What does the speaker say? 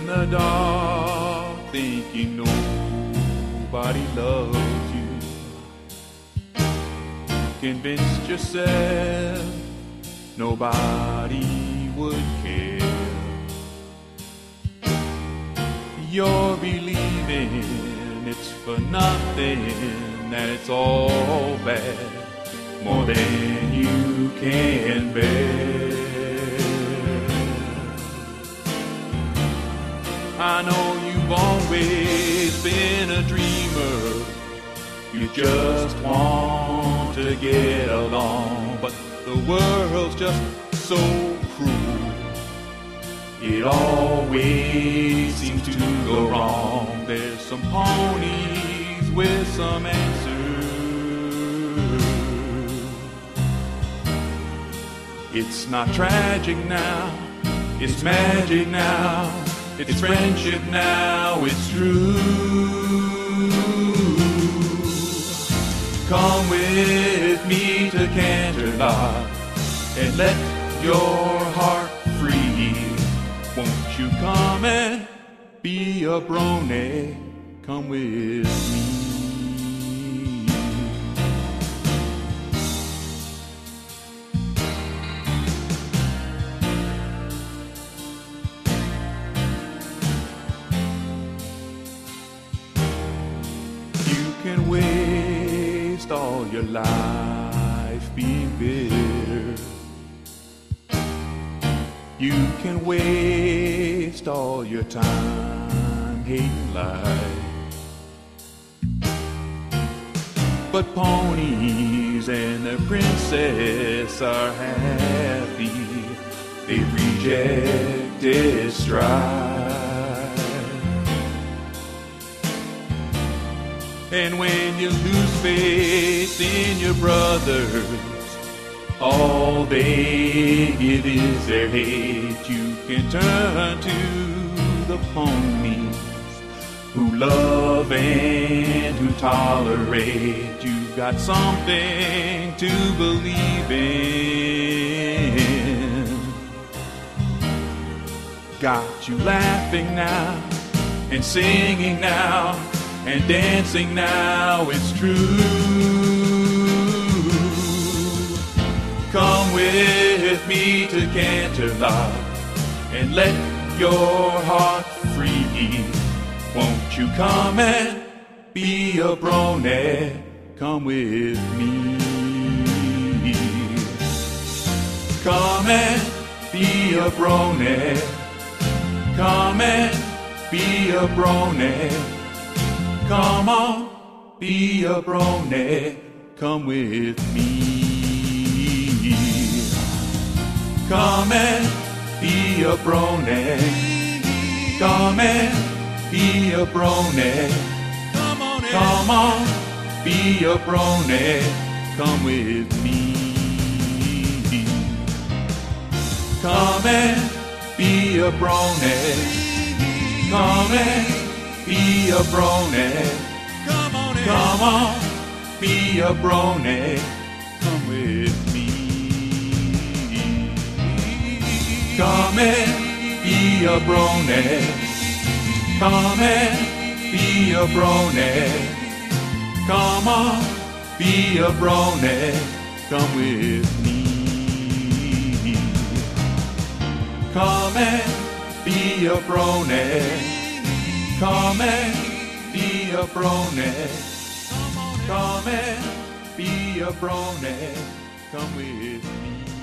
in the dark, thinking nobody loves you. Convinced yourself nobody would care. You're believing it's for nothing, that it's all bad, more than you can bear. I know you've always been a dreamer, you just want to get along, but the world's just so cruel, it always seems to go wrong. There's some ponies with some answers. It's not tragic now, it's magic now, it's friendship now, it's true. Come with me to Canterlot and let your heart free. Won't you come and be a brony? Come with me. You can waste all your life being bitter. You can waste all your time hating life. But ponies and their princess are happy. They've rejected strife. And when you lose faith in your brothers, all they give is their hate. You can turn to the ponies who love and who tolerate. You've got something to believe in. Got you laughing now and singing now and dancing now, it's true. Come with me to Canterlot and let your heart free. Won't you come and be a brony? Come with me. Come and be a brony. Come and be a brony. Come on, be a brony. Come with me. Come and be a brony. Come and be a brony. Come on, be a brony. Come with me. Come and be a brony. Come and be a brony. Come on, be a brony. Come with me. Come and be a brony. Come and be a brony. Come on, be a brony. Come with me. Come and be a brony. Come and be a brony. Come and be a brony. Come with me.